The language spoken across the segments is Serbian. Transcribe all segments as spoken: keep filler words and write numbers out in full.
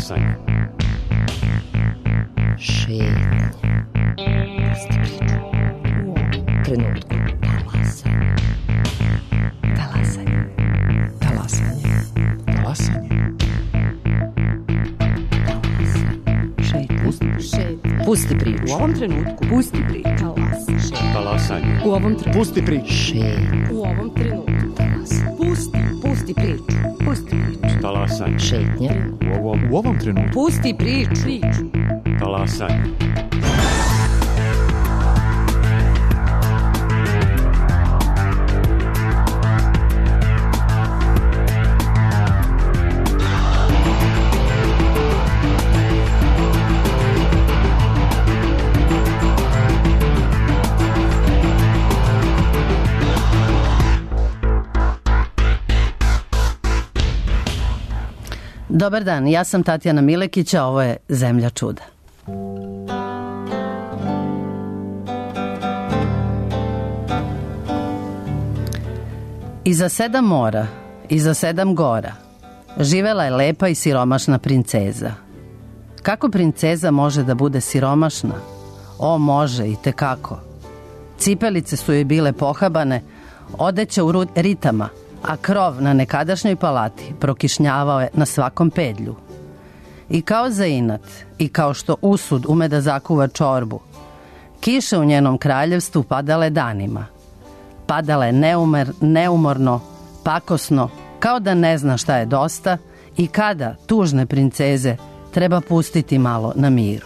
Talasanje. Šetnje. Pusti priču. U ovom trenutku. Talasanje. Talasanje. Talasanje. Talasanje. Šetnje. Pusti priču. U ovom trenutku. Pusti priču. Talasanje. U ovom trenutku. Pusti priču. Šetnje. U ovom trenutku. Pusti. Pusti priču. Pusti priču. Talasanje. Šetnje. U ovom, u ovom trenutku. Pusti priču. Priču. Talasanje. Dobar dan, ja sam Tatjana Milekić, a ovo je Zemlja čuda. Iza sedam mora, iza sedam gora, živela je lepa i siromašna princeza. Kako princeza može da bude siromašna? O, može i tekako. Cipelice su joj bile pohabane, odeća u ritama, a krov na nekadašnjoj palati prokišnjavao je na svakom pedlju. I kao za inat, i kao što usud ume da zakuva čorbu, kiše u njenom kraljevstvu padale danima. Padale neumer, neumorno, pakosno, kao da ne zna šta je dosta i kada tužne princeze treba pustiti malo na miru.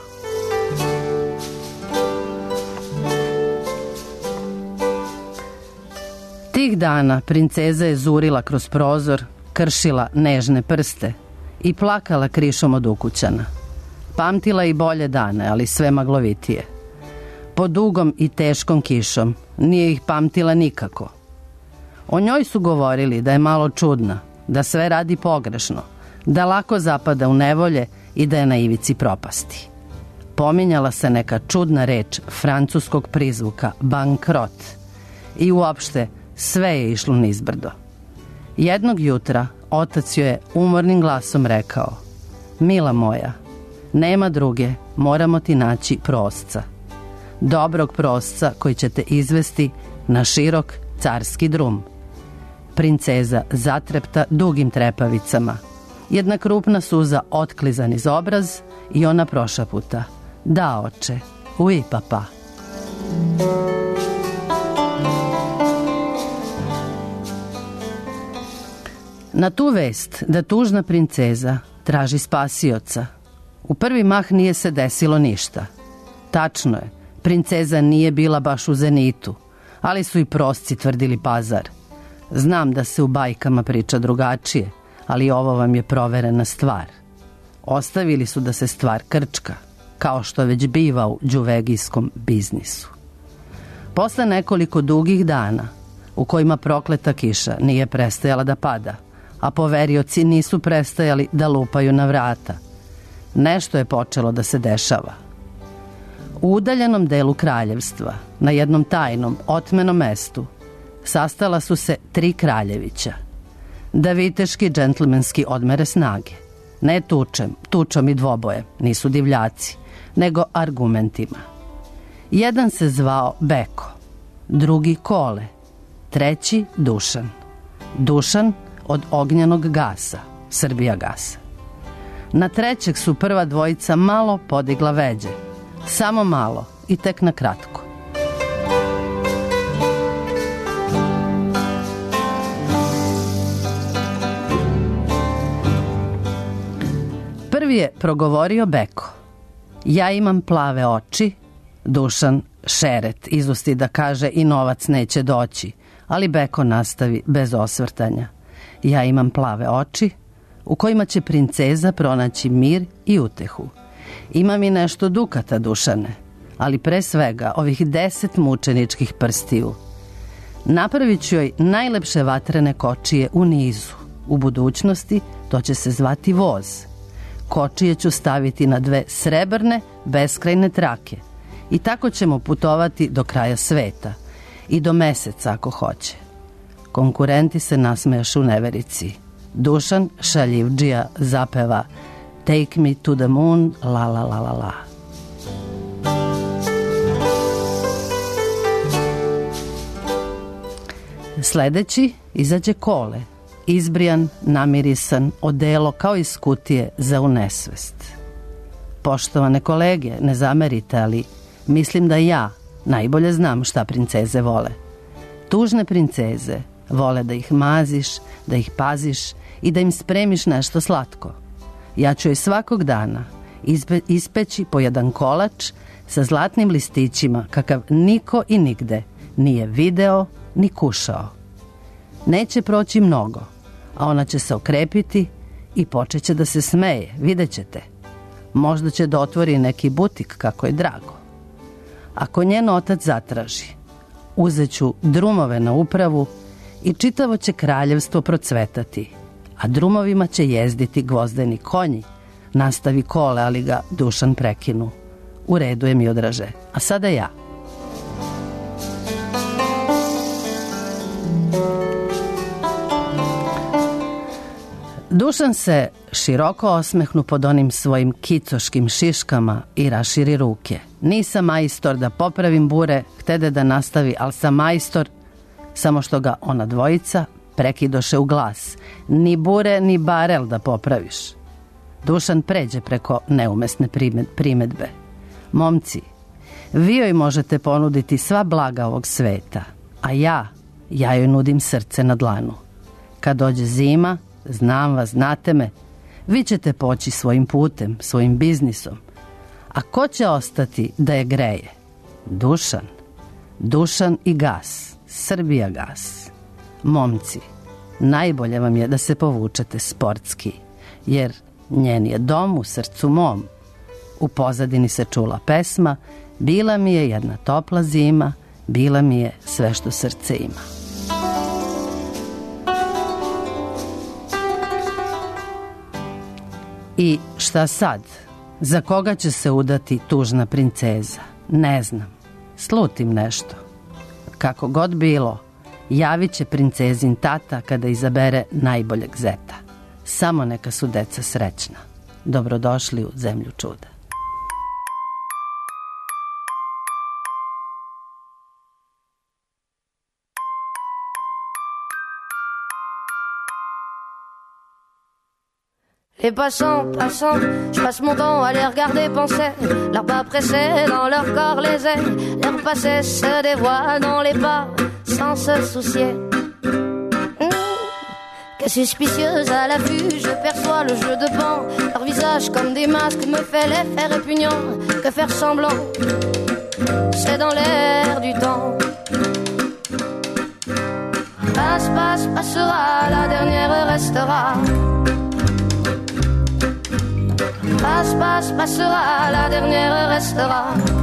Tih dana princeza je zurila kroz prozor, kršila nežne prste i plakala krišom od ukućana. Pamtila i bolje dane, ali sve maglovitije. Po dugom i teškom kišom nije ih pamtila nikako. O njoj su govorili da je malo čudna, da sve radi pogrešno, da lako zapada u nevolje i da je na ivici propasti. Pominjala se neka čudna reč francuskog prizvuka bankrot i uopšte sve je išlo nizbrdo. Jednog jutra otac joj je umornim glasom rekao: mila moja, nema druge, moramo ti naći prosca. Dobrog prosca koji će te izvesti na širok carski drum. Princeza zatrepta dugim trepavicama. Jedna krupna suza otklizan iz obraz i ona prošaputa: da, oče, oui, papa. Na tu vest da tužna princeza traži spasioca, u prvi mah nije se desilo ništa. Tačno je, princeza nije bila baš u zenitu, ali su i prosci tvrdili pazar. Znam da se u bajkama priča drugačije, ali ovo vam je proverena stvar. Ostavili su da se stvar krčka, kao što već biva u đuvegijskom biznisu. Posle nekoliko dugih dana, u kojima prokleta kiša nije prestajala da pada, a poverioci nisu prestajali da lupaju na vrata, nešto je počelo da se dešava. U udaljenom delu kraljevstva, na jednom tajnom, otmenom mestu, sastala su se tri kraljevića, da viteški džentlmenski odmere snage. Ne tučem, tučom i dvobojem, nisu divljaci, nego argumentima. Jedan se zvao Beko, drugi Kole, treći Dušan. Dušan od ognjenog gasa, Srbija gasa. Na trećeg su prva dvojica malo podigla veđe, samo malo i tek na kratko. Prvi je progovorio Beko: ja imam plave oči. Dušan šeret izusti da kaže i novac neće doći, ali Beko nastavi bez osvrtanja: ja imam plave oči u kojima će princeza pronaći mir i utehu. Imam i nešto dukata, Dušane, ali pre svega ovih deset mučeničkih prstiju. Napravit ću joj najlepše vatrene kočije u nizu. U budućnosti to će se zvati voz. Kočije ću staviti na dve srebrne, beskrajne trake i tako ćemo putovati do kraja sveta i do meseca ako hoće. Konkurenti se nasmejašu u neverici. Dušan šaljivdžija zapeva: Take me to the moon, la la la la la. Sledeći izađe Kole, izbrijan, namirisan, odelo kao iz kutije za u nesvest. Poštovane kolege, ne zamerite, ali mislim da ja najbolje znam šta princeze vole. Tužne princeze vole da ih maziš, da ih paziš i da im spremiš nešto slatko. Ja ću joj svakog dana izpe, ispeći po jedan kolač sa zlatnim listićima kakav niko i nigde nije video ni kušao. Neće proći mnogo, a ona će se okrepiti i počeće da se smeje, vidjet ćete. Možda će da otvori neki butik kako je drago. Ako njen otac zatraži, uzet ću drumove na upravu i čitavo će kraljevstvo procvetati, a drumovima će jezditi gvozdeni konji. Nastavi Kole, ali ga Dušan prekinu. U redu je, Miodraže, a sada ja. Dušan se široko osmehnu pod onim svojim kicoškim šiškama i raširi ruke. Nisam majstor da popravim bure, htede da nastavi, ali sam majstor, samo što ga ona dvojica prekidoše u glas. Ni bure, ni barel da popraviš. Dušan pređe preko neumesne primedbe. Momci, vi joj možete ponuditi sva blaga ovog sveta, a ja, ja joj nudim srce na dlanu. Kad dođe zima, znam vas, znate me, vi ćete poći svojim putem, svojim biznisom. A ko će ostati da je greje? Dušan. Dušan i gas. Srbija gas. Momci, najbolje vam je da se povučete sportski, jer njen je dom u srcu mom. U pozadini se čula pesma Bila mi je jedna topla zima, bila mi je sve što srce ima. I šta sad? Za koga će se udati tužna princeza? Ne znam. Slutim nešto. Kako god bilo, javit će princezin tata kada izabere najboljeg zeta. Samo neka su deca srećna. Dobrodošli u zemlju čuda. Les passants, passants, je passe mon temps à les regarder penser. Leurs pas pressés dans leur corps les ailes. Leur passé se dévoile dans les pas sans se soucier. Mmh. Que suspicieuse à l'affût, je perçois le jeu de pan. Leur visage comme des masques me fait l'effet répugnant. Que faire semblant, c'est dans l'air du temps. Passe, passe, passera, la dernière restera. Passe, passe, passera, la dernière restera.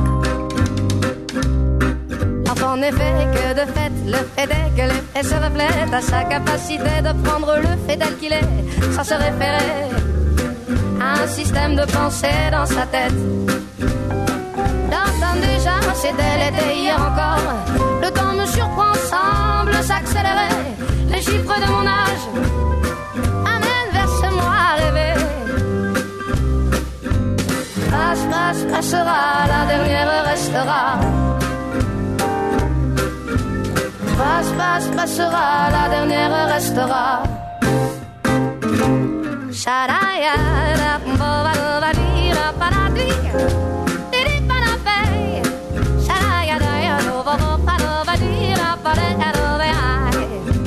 En effet que de fait, le fait est que l'effet se reflète à sa capacité de prendre le fait tel qu'il est, sans se référer à un système de pensée dans sa tête. J'entends déjà, c'était l'été hier encore. Le temps me surprend, semble s'accélérer. Les chiffres de mon âge amènent vers ce moi rêvé. Passe, passe, passera, la dernière restera. Passe, passe, passera, la dernière restera. Sharaya, da bova da dira para di, di para pay. Sharaya da ya no bova para dira para ya.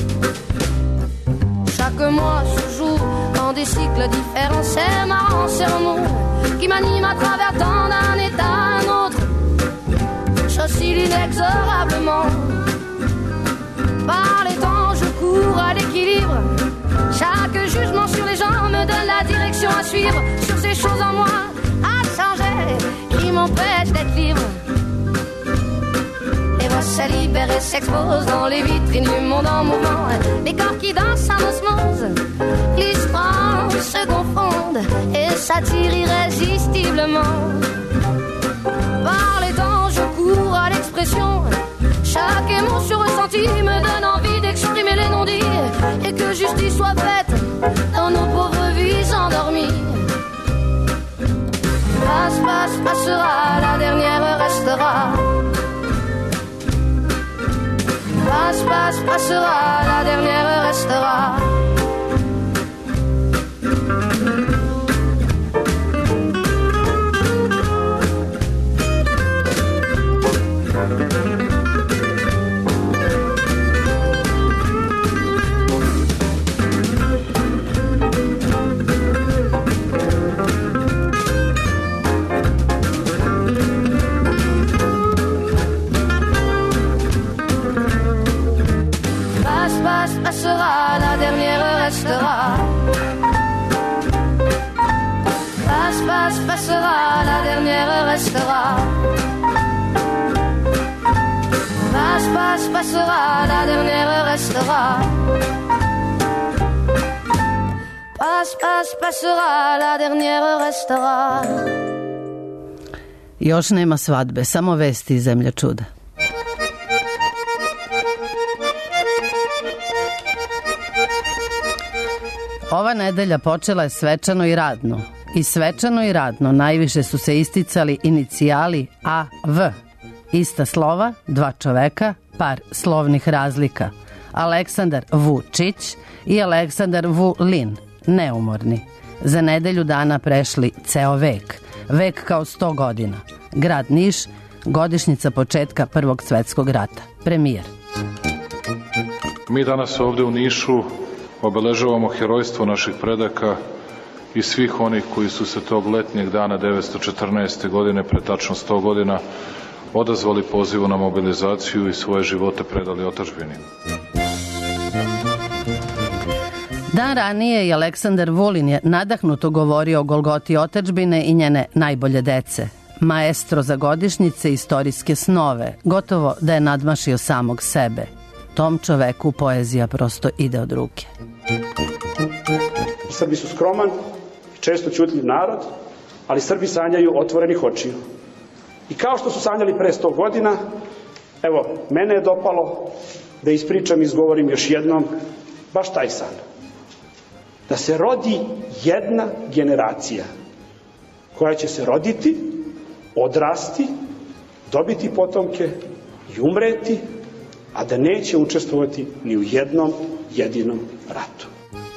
Chaque mois se joue dans des cycles différents. C'est marrant, c'est l'amour qui m'anime à travers tant d'un état à un autre. J'oscille inexorablement. Par les temps, je cours à l'équilibre. Chaque jugement sur les gens me donne la direction à suivre. Sur ces choses en moi à changer qui m'empêchent d'être libre. Les voix se libèrent et s'exposent dans les vitrines du monde en mouvement. Les corps qui dansent en osmose, l'histoire se confondent et s'attirent irrésistiblement. Par les temps, je cours à l'expression. Chaque émotion ressentie me donne envie d'exprimer les non-dits et que justice soit faite dans nos pauvres vies endormies. passe, passera, la dernière restera. Passe, passe, passera, la dernière restera. Passera, la dernière restera. Passe, passe, passera, la dernière restera. Passe, passe, passera, la dernière restera. Passe, passe, passera, la dernière restera. Još nema svadbe, samo vesti iz zemlje čuda. Ova nedelja počela je svečano i radno. I svečano i radno najviše su se isticali inicijali A V. Ista slova, dva čoveka, par slovnih razlika. Aleksandar Vučić i Aleksandar Vulin, neumorni. Za nedelju dana prešli ceo vek. Vek kao sto godina. Grad Niš, godišnjica početka Prvog svetskog rata. Premijer. Mi danas ovde u Nišu obeležavamo herojstvo naših predaka i svih onih koji su se tog letnjeg dana devetsto četrnaeste. godine, pre tačno sto godina, odazvali pozivu na mobilizaciju i svoje živote predali otadžbini. Dan ranije i Aleksandar Vulin je nadahnuto govorio o golgoti otadžbine i njene najbolje dece. Maestro za godišnjice i istorijske snove, gotovo da je nadmašio samog sebe. Tom čoveku poezija prosto ide od ruke. Srbi su skroman i često ćutljiv narod, ali Srbi sanjaju otvorenih očiju. I kao što su sanjali pre sto godina, evo, mene je dopalo da ispričam i izgovorim još jednom baš taj san. Da se rodi jedna generacija koja će se roditi, odrasti, dobiti potomke i umreti, a da neće učestvovati ni u jednom jedinom ratu.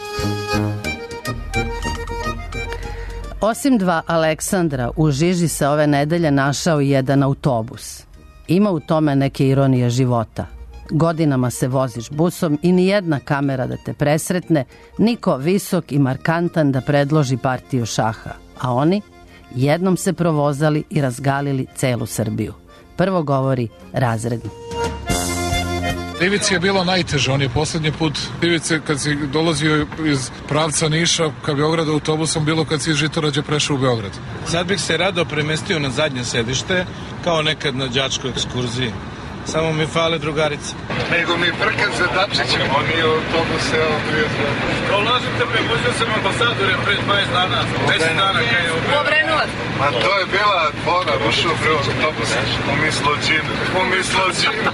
Osim dva Aleksandra, u žiži se ove nedelje našao i jedan autobus. Ima u tome neke ironije života. Godinama se voziš busom i nijedna kamera da te presretne, niko visok i markantan da predloži partiju šaha. A oni jednom se provozali i razgalili celu Srbiju. Prvo govori razredni. Ivici je bilo najteže, on je posljednji put Ivice kad si dolazio iz pravca Niša ka Beogradu autobusom, bilo kad si iz Žitorađa prešao u Beograd. Sad bih se rado premestio na zadnje sedište, kao nekad na đačkoj ekskurziji. Samo mi fale drugarice. Nego mi prkan za Dačićem, on nije autobus, evo prijatelj. Prolazite, prepustio sam ambasadore pre dvadeset dana, deset dana kad je upravo. Obrenovac. Ma to je bila ona, ušao pre autobusa, umislo džinu, umislo džinu.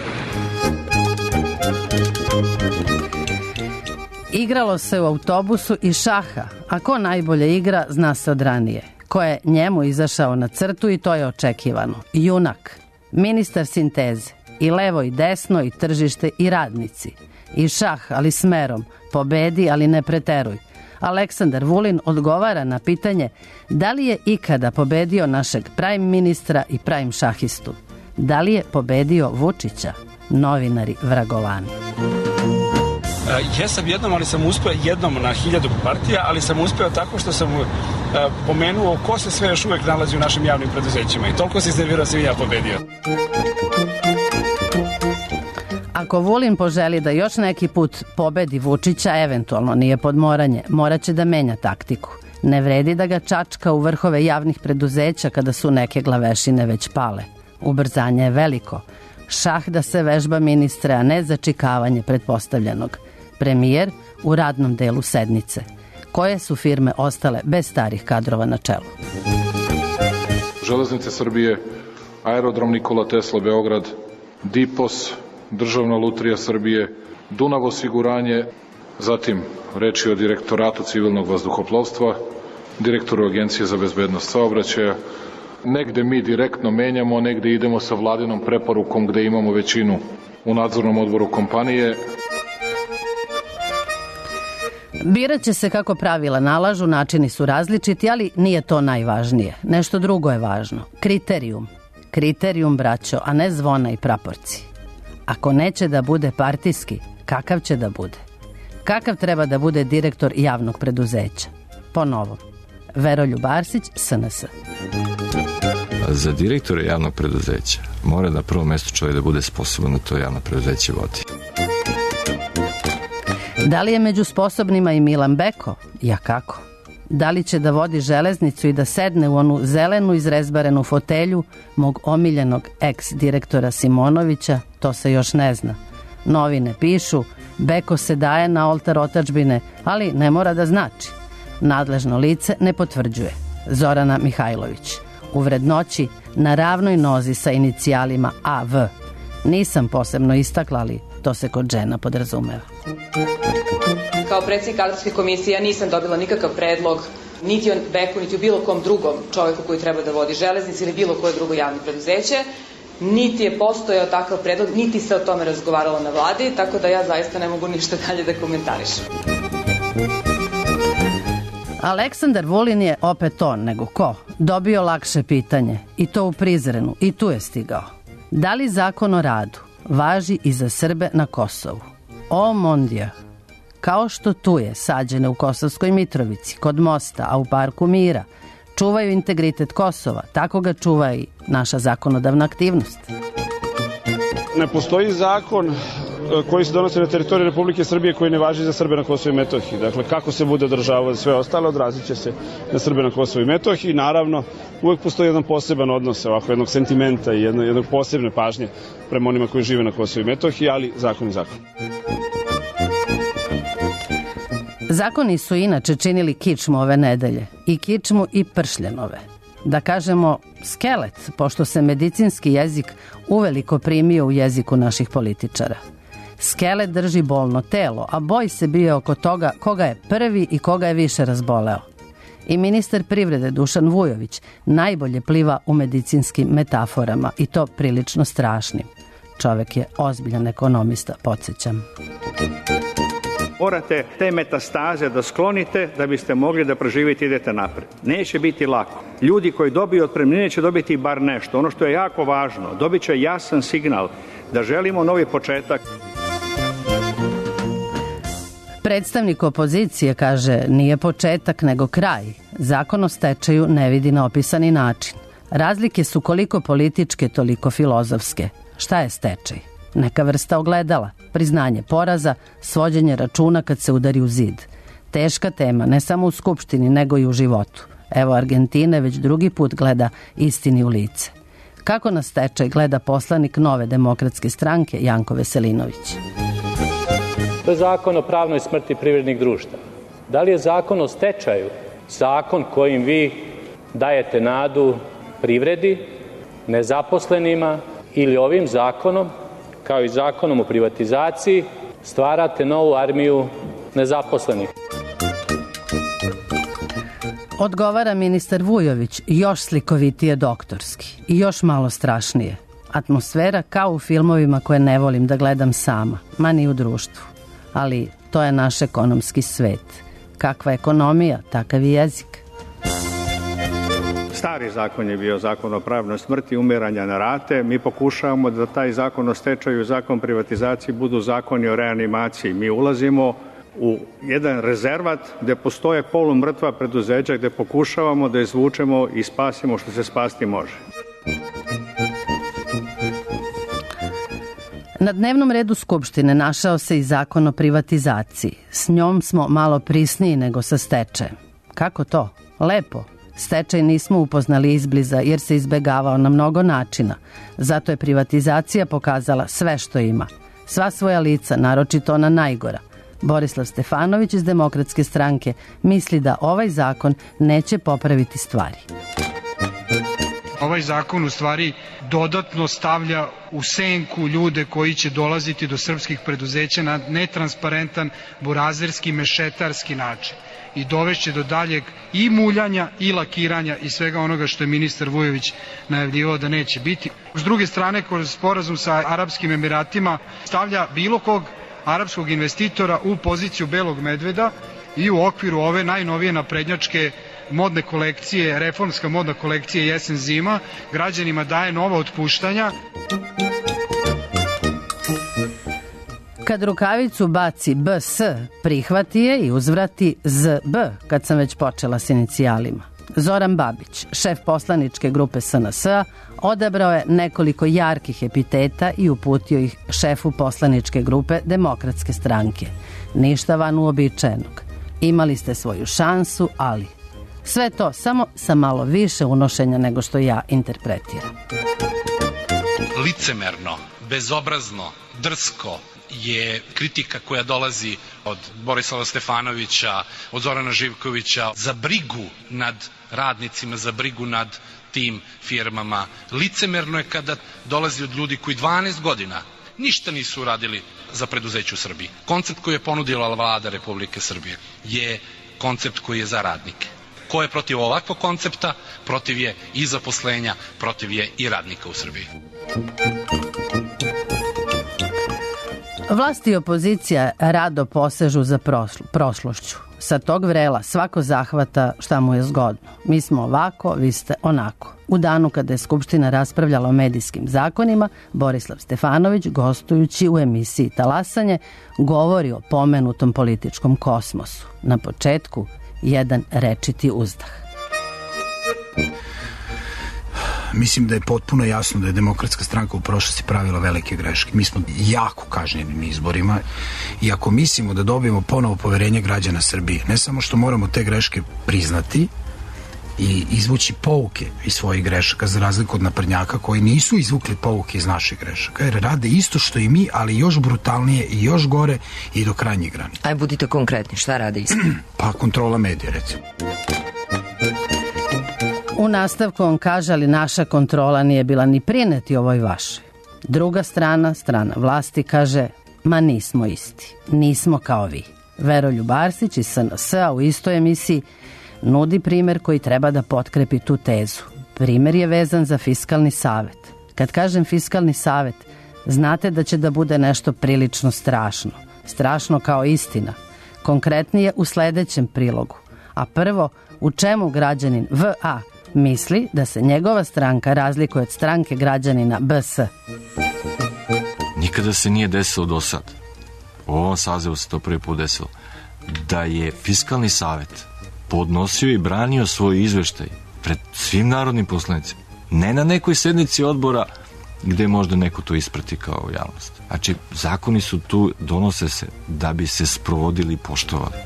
Igralo se u autobusu i šaha, a ko najbolje igra zna se od ranije. Ko je njemu izašao na crtu i to je očekivano. Junak, ministar sinteze, i levo i desno i tržište i radnici. I šah, ali smerom, pobedi, ali ne preteruj. Aleksandar Vulin odgovara na pitanje da li je ikada pobedio našeg prime ministra i prime šahistu. Da li je pobedio Vučića? Novinari vragolani. Jesam jednom, ali sam uspeo jednom na hiljadu partija, ali sam uspeo tako što sam uh, pomenuo ko se sve još uvek nalazi u našim javnim preduzećima i toliko se iznervirao sam i ja pobedio. Ako Vulin poželi da još neki put pobedi Vučića, eventualno nije podmoranje, morat će da menja taktiku. Ne vredi da ga čačka u vrhove javnih preduzeća kada su neke glavešine već pale. Ubrzanje je veliko. Šah da se vežba ministre, a ne začikavanje pretpostavljenog. Premijer u radnom delu sednice. Koje su firme ostale bez starih kadrova na čelu? Železnice Srbije, Aerodrom Nikola Tesla Beograd, Dipos, Državna lutrija Srbije, Dunav osiguranje, zatim reči o Direktoratu civilnog vazduhoplovstva, direktoru Agencije za bezbednost saobraćaja, negde mi direktno menjamo, negde idemo sa vladinom preporukom gde imamo većinu u nadzornom odboru kompanije. Birat će se kako pravila nalažu, načini su različiti, ali nije to najvažnije. Nešto drugo je važno. Kriterijum. Kriterijum, braćo, a ne zvona i praporci. Ako neće da bude partijski, kakav će da bude? Kakav treba da bude direktor javnog preduzeća? Po novom. Veroljub Arsić, S N S. Za direktora javnog preduzeća mora na prvom mestu čovjek da bude sposoban da to javno preduzeće vodi. Da li je među sposobnima i Milan Beko? Ja kako? Da li će da vodi železnicu i da sedne u onu zelenu izrezbarenu fotelju mog omiljenog eks-direktora Simonovića? To se još ne zna. Novine pišu, Beko se daje na oltar otadžbine, ali ne mora da znači. Nadležno lice ne potvrđuje. Zorana Mihajlović. U vrednoći na ravnoj nozi sa inicijalima A V. Nisam posebno istakla, ali to se kod žena podrazumeva. Kao predsjednik kadrovske komisije ja nisam dobila nikakav predlog niti o Beku, niti o bilo kom drugom čovjeku koji treba da vodi železnicu ili bilo koje drugo javno preduzeće. Niti je postojao takav predlog, niti se o tome razgovaralo na vladi, tako da ja zaista ne mogu ništa dalje da komentarišem. Aleksandar Vulin je opet on, nego ko, dobio lakše pitanje, i to u Prizrenu, i tu je stigao. Da li zakon o radu važi i za Srbe na Kosovu? O mondija, kao što tu je sađene u Kosovskoj Mitrovici, kod mosta, a u Parku Mira, čuvaju integritet Kosova, tako ga čuva i naša zakonodavna aktivnost. Ne postoji zakon koji se donosi na teritoriji Republike Srbije koji ne važi za Srbe na Kosovu i Metohiji. Dakle, kako se bude održavao sve ostalo, odrazit će se na Srbe na Kosovu i Metohiji. Naravno, uvek postoji jedan poseban odnos, ovako jednog sentimenta i jedno, jednog posebne pažnje prema onima koji žive na Kosovu i Metohiji, ali zakon je zakon. Zakoni su inače činili kičmu ove nedelje, i kičmu i pršljenove. Da kažemo skelet, pošto se medicinski jezik uveliko primio u jeziku naših političara. Skelet drži bolno telo, a boj se bio oko toga koga je prvi i koga je više razboleo. I ministar privrede Dušan Vujović najbolje pliva u medicinskim metaforama, i to prilično strašnim. Čovek je ozbiljan ekonomista, podsjećam. Morate te metastaze da sklonite da biste mogli da preživite i idete napred. Neće biti lako. Ljudi koji dobiju otpremnine će dobiti bar nešto. Ono što je jako važno, dobit će jasan signal da želimo novi početak. Predstavnik opozicije kaže nije početak nego kraj. Zakon o stečaju ne vidi na opisani način. Razlike su koliko političke, toliko filozofske. Šta je stečaj? Neka vrsta ogledala, priznanje poraza, svođenje računa kad se udari u zid. Teška tema, ne samo u Skupštini, nego i u životu. Evo, Argentina već drugi put gleda istini u lice. Kako na stečaj gleda poslanik Nove demokratske stranke Janko Veselinović? To je zakon o pravnoj smrti privrednih društava. Da li je zakon o stečaju zakon kojim vi dajete nadu privredi, nezaposlenima, ili ovim zakonom, kao i zakonom o privatizaciji, stvarate novu armiju nezaposlenih? Odgovara ministar Vujović, još slikovitije doktorski i još malo strašnije. Atmosfera kao u filmovima koje ne volim da gledam sama, ma ni u društvu. Ali to je naš ekonomski svet. Kakva ekonomija, takav i jezik. Stari zakon je bio zakon o pravnoj smrti, umiranja na rate. Mi pokušavamo da taj zakon o stečaju i zakon o privatizaciji budu zakoni o reanimaciji. Mi ulazimo u jedan rezervat gde postoje polumrtva preduzeća, gde pokušavamo da izvučemo i spasimo što se spasti može. Na dnevnom redu Skupštine našao se i zakon o privatizaciji. S njom smo malo prisniji nego sa stečajem. Kako to? Lepo. Stečaj nismo upoznali izbliza jer se izbegavao na mnogo načina. Zato je privatizacija pokazala sve što ima. Sva svoja lica, naročito ona najgora. Borislav Stefanović iz Demokratske stranke misli da ovaj zakon neće popraviti stvari. Ovaj zakon u stvari dodatno stavlja u senku ljude koji će dolaziti do srpskih preduzeća na netransparentan, burazerski, mešetarski način i dovešće do daljeg i muljanja i lakiranja i svega onoga što je ministar Vujović najavljivao da neće biti. S druge strane, kroz sporazum sa Arapskim Emiratima stavlja bilo kog arapskog investitora u poziciju belog medveda i u okviru ove najnovije naprednjačke modne kolekcije, reformska modna kolekcija jesen zima, građanima daje nova otpuštanja. Kad rukavicu baci B S, prihvati je i uzvrati Z B, kad sam već počela s inicijalima. Zoran Babić, šef poslaničke grupe S N S-a, odabrao je nekoliko jarkih epiteta i uputio ih šefu poslaničke grupe Demokratske stranke. Ništa van uobičajenog. Imali ste svoju šansu, ali... Sve to samo sa malo više unošenja nego što ja interpretiram. Licemerno, bezobrazno, drsko je kritika koja dolazi od Borislava Stefanovića, od Zorana Živkovića za brigu nad radnicima, za brigu nad tim firmama. Licemerno je kada dolazi od ljudi koji dvanaest godina ništa nisu uradili za preduzeće u Srbiji. Koncept koji je ponudila vlada Republike Srbije je koncept koji je za radnike. Ko je protiv ovakvog koncepta, protiv je i zaposlenja, protiv je i radnika u Srbiji. Vlast i opozicija rado posežu za prošlo, prošlošću. Sa tog vrela svako zahvata šta mu je zgodno. Mi smo ovako, vi ste onako. U danu kada je Skupština raspravljala o medijskim zakonima, Borislav Stefanović, gostujući u emisiji Talasanje, govori o pomenutom političkom kosmosu. Na početku jedan rečiti uzdah. Mislim da je potpuno jasno da je Demokratska stranka u prošlosti pravila velike greške. Mi smo jako kažnjeni na izborima i ako mislimo da dobijemo ponovo poverenje građana Srbije, ne samo što moramo te greške priznati i izvući pouke iz svojih grešaka, za razliku od naprednjaka koji nisu izvukli pouke iz naših grešaka, jer rade isto što i mi, ali još brutalnije i još gore i do krajnjih granica. Aj, budite konkretni, šta rade isto? Pa kontrola medija, recimo. U nastavku on kaže, ali naša kontrola nije bila ni prineti ovoj vašoj. Druga strana, strana vlasti, kaže, ma nismo isti, nismo kao vi. Veroljub Arsić iz S N S-a u istoj emisiji nudi primer koji treba da potkrepi tu tezu. Primer je vezan za Fiskalni savet. Kad kažem Fiskalni savet, znate da će da bude nešto prilično strašno. Strašno kao istina. Konkretnije u sledećem prilogu. A prvo, u čemu građanin V A misli da se njegova stranka razlikuje od stranke građanina B S? Nikada se nije desilo do sad. U ovom sazivu se to prvi put desilo. Da je Fiskalni savet podnosio i branio svoj izveštaj pred svim narodnim poslanicima. Ne na nekoj sednici odbora gde možda neko to isprati kao javnost. Znači, zakoni su tu, donose se da bi se sprovodili i poštovali.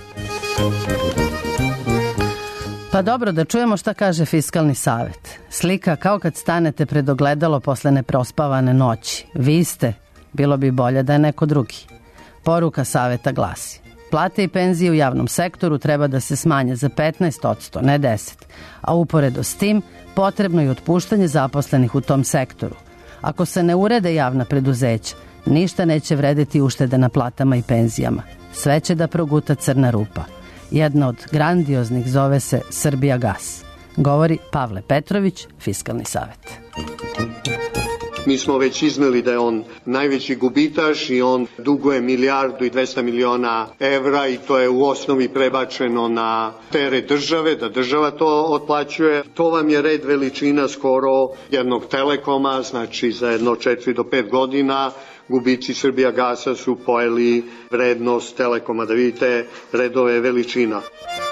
Pa dobro, da čujemo šta kaže Fiskalni savet. Slika kao kad stanete pred ogledalo posle neprospavane noći. Vi ste, bilo bi bolje da je neko drugi. Poruka saveta glasi: plate i penzije u javnom sektoru treba da se smanje za petnaest posto, ne deset posto, a uporedo s tim potrebno je otpuštanje zaposlenih u tom sektoru. Ako se ne urede javna preduzeća, ništa neće vredeti uštede na platama i penzijama. Sve će da proguta crna rupa. Jedna od grandioznih zove se Srbijagas. Govori Pavle Petrović, Fiskalni savet. Mi smo već izneli da je on najveći gubitaš i on duguje milijardu i dvesta miliona evra i to je u osnovi prebačeno na teret države, da država to otplaćuje. To vam je red veličina skoro jednog Telekoma, znači za jedno četiri do pet godina gubici Srbijagasa su pojeli vrednost Telekoma, da vidite redove veličina.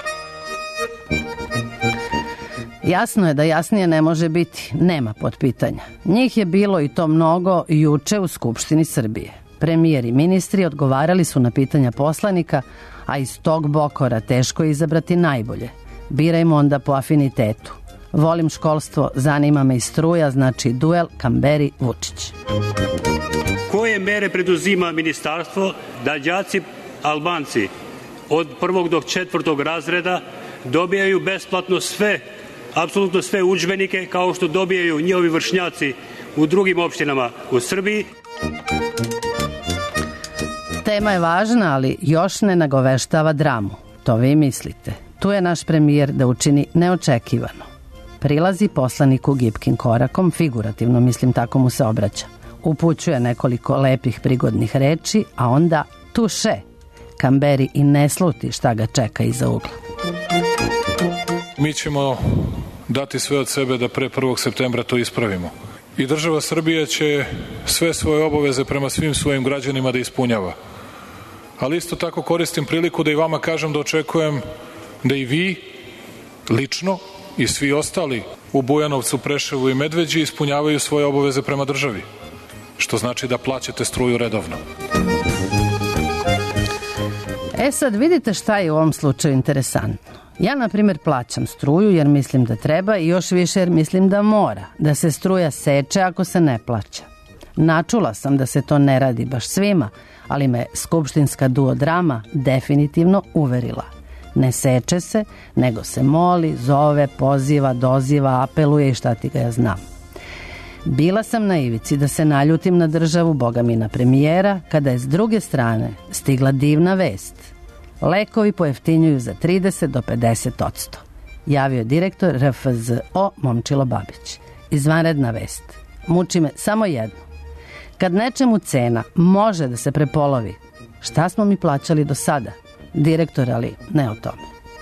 Jasno je da jasnije ne može biti, nema potpitanja. Njih je bilo i to mnogo juče u Skupštini Srbije. Premijer i ministri odgovarali su na pitanja poslanika, a iz tog bokora teško je izabrati najbolje. Birajmo onda po afinitetu. Volim školstvo, zanima me i struja, znači duel Kamberi-Vučić. Koje mere preduzima ministarstvo da đaci Albanci od prvog do četvrtog razreda dobijaju besplatno sve apsolutno sve udžbenike kao što dobijaju njihovi vršnjaci u drugim opštinama u Srbiji. Tema je važna, ali još ne nagoveštava dramu. To vi mislite. Tu je naš premijer da učini neočekivano. Prilazi poslaniku gibkim korakom, figurativno mislim tako mu se obraća. Upućuje nekoliko lepih prigodnih reči, a onda tuše. Kamberi i ne sluti šta ga čeka iza ugla. Mi ćemo dati sve od sebe da pre prvog septembra to ispravimo. I država Srbija će sve svoje obaveze prema svim svojim građanima da ispunjava. Ali isto tako koristim priliku da i vama kažem da očekujem da i vi lično i svi ostali u Bujanovcu, Preševu i Medveđi ispunjavaju svoje obaveze prema državi, što znači da plaćate struju redovno. E sad vidite šta je u ovom slučaju interesantno. Ja, na primjer, plaćam struju jer mislim da treba i još više jer mislim da mora, da se struja seče ako se ne plaća. Načula sam da se to ne radi baš svima, ali me skupštinska duodrama definitivno uverila. Ne seče se, nego se moli, zove, poziva, doziva, apeluje i šta ti ga ja znam. Bila sam na ivici da se naljutim na državu, boga mi na premijera, kada je s druge strane stigla divna vest. Lekovi pojeftinjuju za trideset do pedeset odsto. Javio je direktor R F Z O Momčilo Babić. Izvanredna vest. Muči me samo jedno. Kad nečemu cena može da se prepolovi, šta smo mi plaćali do sada? Direktor, ali ne o tome.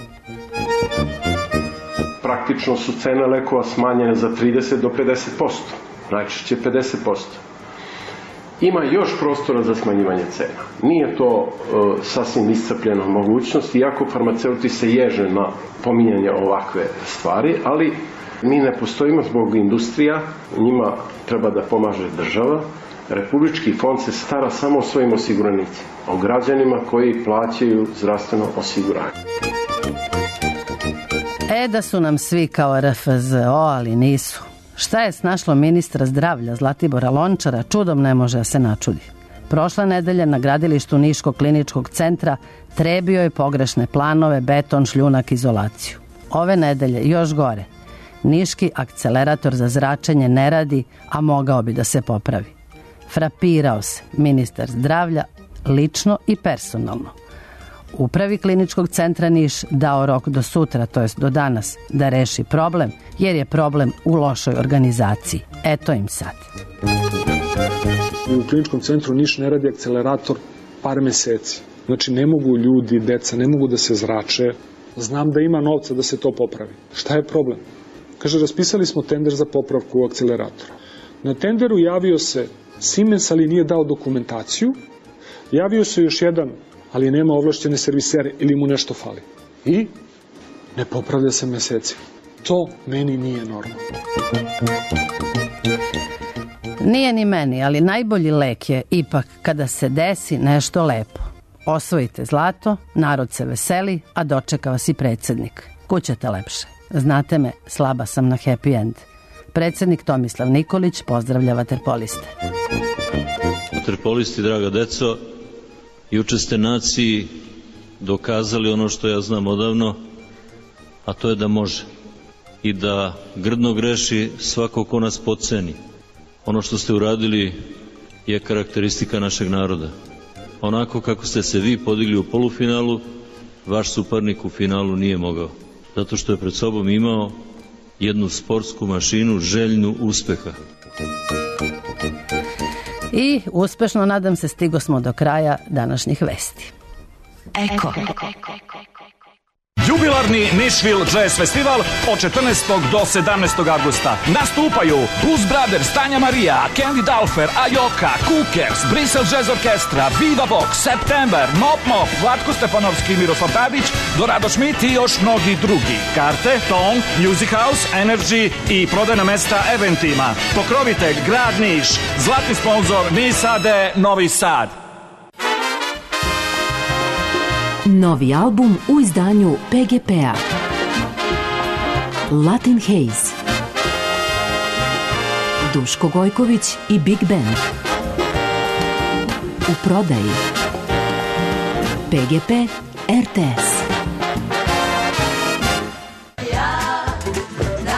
Praktično su cene lekova smanjene za trideset do pedeset posto. Najčešće pedeset posto. Ima još prostora za smanjivanje cena. Nije to uh, sasvim iscrpljena mogućnost, iako farmaceuti se ježe na pominjanje ovakve stvari, ali mi ne postojimo zbog industrija, njima treba da pomaže država. Republički fond se stara samo o svojim osiguranicima, o građanima koji plaćaju zdravstveno osiguranje. E da su nam svi kao R F Z O, ali nisu. Šta je snašlo ministra zdravlja Zlatibora Lončara, čudom ne može da se načudi. Prošle nedelje na gradilištu Niškog kliničkog centra trebio je pogrešne planove, beton, šljunak, izolaciju. Ove nedelje još gore. Niški akcelerator za zračenje ne radi, a mogao bi da se popravi. Frapirao se ministar zdravlja lično i personalno. Upravi kliničkog centra Niš dao rok do sutra, to jest do danas, da reši problem, jer je problem u lošoj organizaciji. Eto im sad. U kliničkom centru Niš ne radi akcelerator par meseci. Znači ne mogu ljudi, deca, ne mogu da se zrače. Znam da ima novca da se to popravi. Šta je problem? Kaže, raspisali smo tender za popravku akceleratora. Na tenderu javio se Siemens, ali nije dao dokumentaciju. Javio se još jedan, ali nema ovlašćene servisere ili mu nešto fali. I ne popravlja se meseci. To meni nije normalno. Nije ni meni, ali najbolji lek je ipak kada se desi nešto lepo. Osvojite zlato, narod se veseli, a dočeka vas i predsjednik. Kućete lepše. Znate me, slaba sam na happy end. Predsjednik Tomislav Nikolić pozdravlja vaterpoliste. Vaterpolisti, draga deco, juče ste naciji dokazali ono što ja znam odavno, a to je da može. I da grdno greši svako ko nas podceni. Ono što ste uradili je karakteristika našeg naroda. Onako kako ste se vi podigli u polufinalu, vaš suparnik u finalu nije mogao. Zato što je pred sobom imao jednu sportsku mašinu željnu uspeha. I uspešno, nadam se, stigo smo do kraja današnjih vesti. Eko. Jubilarni Nashville Jazz Festival od četrnaestog do sedamnaestog avgusta. Nastupaju Blues Brothers, Tanja Marija, Candy Dulfer, Ajoka, Cookers, Bristol Jazz Orkestra, Viva Vox, September, Mop Mop, Vlatko Stefanovski, Miroslav Tadić, Dorado Schmidt i još mnogi drugi. Karte, Tong, Music House, Energy i prodajna mesta eventima. Pokrovitelj Grad Niš, zlatni sponzor Nisade Novi Sad. Novi album u izdanju P G P-a. Latin Haze. Duško Gojković i Big Band. U prodaji. P G P R T S.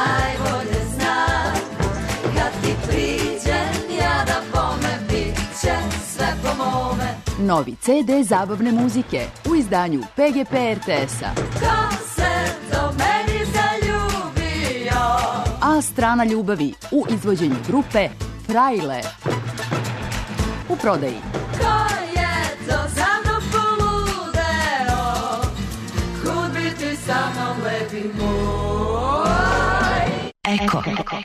novi ce de zabavne muzike u izdanju pe ge pe er te es-a. Ko se do meni zaljubio? A strana ljubavi u izvođenju grupe Frajle. U prodaji. Ko je to za mnom poludeo? Kud bi ti sa mnom lepi moj? Eko.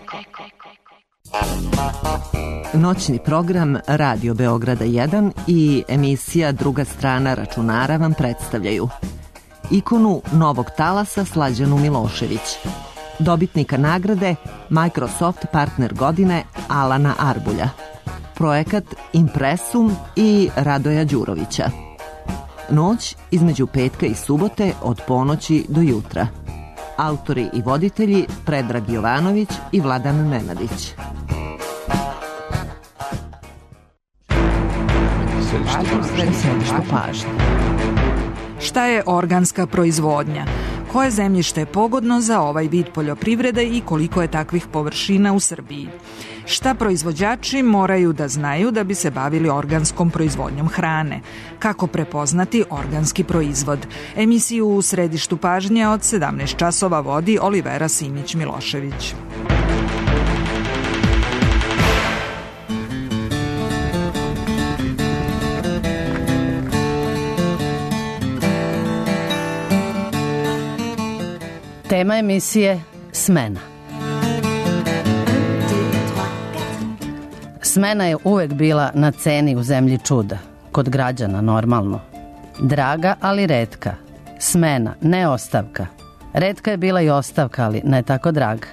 Noćni program Radio Beograda jedan i emisija Druga strana računara vam predstavljaju ikonu novog talasa Slađanu Milošević, dobitnika nagrade Microsoft partner godine Alana Arbulja, projekat Impresum i Radoja Đurovića. Noć između petka i subote od ponoći do jutra. Autori i voditelji Predrag Jovanović i Vladan Nenadić. Šta je organska proizvodnja? Koje zemljište je pogodno za ovaj vid poljoprivrede i koliko je takvih površina u Srbiji? Šta proizvođači moraju da znaju da bi se bavili organskom proizvodnjom hrane? Kako prepoznati organski proizvod? Emisiju u središtu pažnje od sedamnaest časova vodi Olivera Simić-Milošević. Tema emisije Smena. Smena je uvek bila na ceni u zemlji čuda, kod građana normalno. Draga, ali retka. Smena, ne ostavka. Retka je bila i ostavka, ali ne tako draga.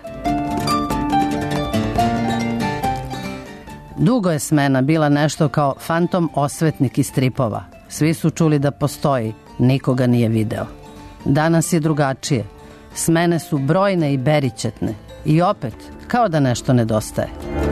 Dugo je smena bila nešto kao fantom osvetnik iz stripova. Svi su čuli da postoji, nikoga nije video. Danas je drugačije. Smene su brojne i beričetne. I opet, kao da nešto nedostaje.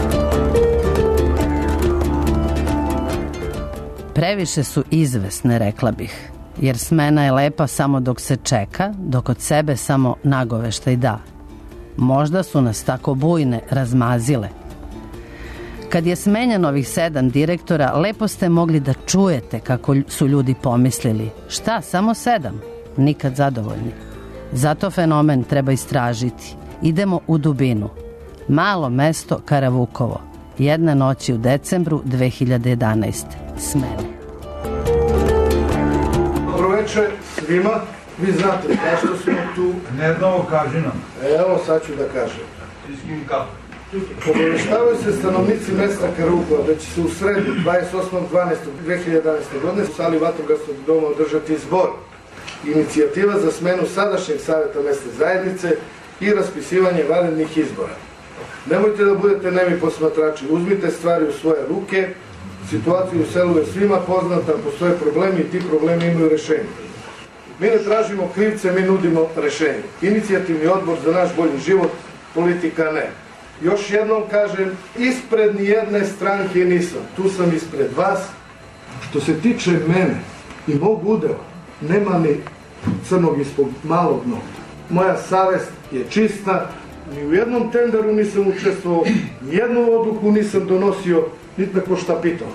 Previše su izvesne, rekla bih. Jer smena je lepa samo dok se čeka, dok od sebe samo nagoveštaj da. Možda su nas tako bujne razmazile. Kad je smenjen ovih sedam direktora, lepo ste mogli da čujete kako su ljudi pomislili. Šta, samo sedam? Nikad zadovoljni. Zato fenomen treba istražiti. Idemo u dubinu. Malo mesto Karavukovo. Jedne noći u decembru dve hiljade jedanaeste. Smene. Dobro večer svima. Vi znate zašto smo tu. Ne znamo, kaži nam. Evo, sad ću da kažem. Iskim kako? Obaveštavaju se stanovnici mesta Karukova da će se u sredu dvadeset osmog decembra dve hiljade jedanaeste. godine u sali Vatrogasnog doma održati zbor. Inicijativa za smenu sadašnjeg savjeta mesne zajednice i raspisivanje vanrednih izbora. Nemojte da budete nemi posmatrači, uzmite stvari u svoje ruke, situacija u selu je svima poznata, postoje problemi i ti problemi imaju rešenje. Mi ne tražimo krivce, mi nudimo rešenje. Inicijativni odbor za naš bolji život, politika ne. Još jednom kažem, ispred nijedne stranke nisam, tu sam ispred vas. Što se tiče mene i mog udela, nema ni crnog ispod malog nokta. Moja savest je čista, ni u jednom tenderu nisam učestvovao, ni jednu odluku nisam donosio, niti me ko šta pitao.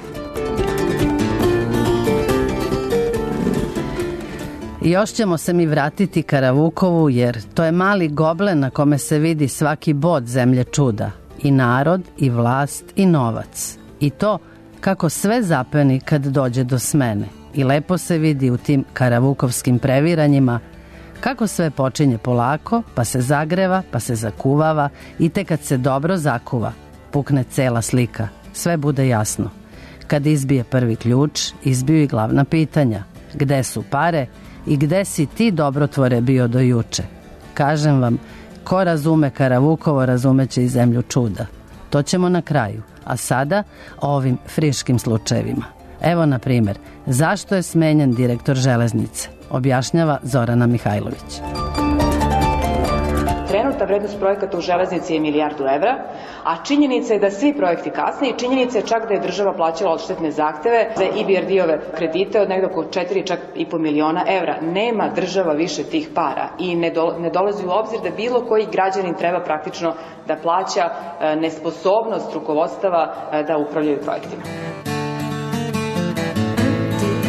I još ćemo se mi vratiti Karavukovu, jer to je mali goblen na kome se vidi svaki bod zemlje čuda. I narod, i vlast, i novac. I to kako sve zapeni kad dođe do smene. I lepo se vidi u tim karavukovskim previranjima kako sve počinje polako, pa se zagreva, pa se zakuvava i tek kad se dobro zakuva, pukne cela slika. Sve bude jasno. Kad izbije prvi ključ, izbiju i glavna pitanja. Gde su pare i gde si ti, dobrotvore, bio do juče? Kažem vam, ko razume Karavukovo, razumeće i zemlju čuda. To ćemo na kraju. A sada o ovim friškim slučajevima. Evo, na primjer, zašto je smenjen direktor železnice? Objašnjava Zorana Mihajlović. Trenutna vrednost projekata u železnici je milijardu evra, a činjenica je da svi projekti kasne i činjenica je čak da je država plaćala odštetne zahteve za I B R D-ove kredite od nekdo oko četiri, čak i po miliona evra. Nema država više tih para i ne, do, ne dolazi u obzir da bilo koji građanin treba praktično da plaća nesposobnost rukovodstava da upravljaju projektima.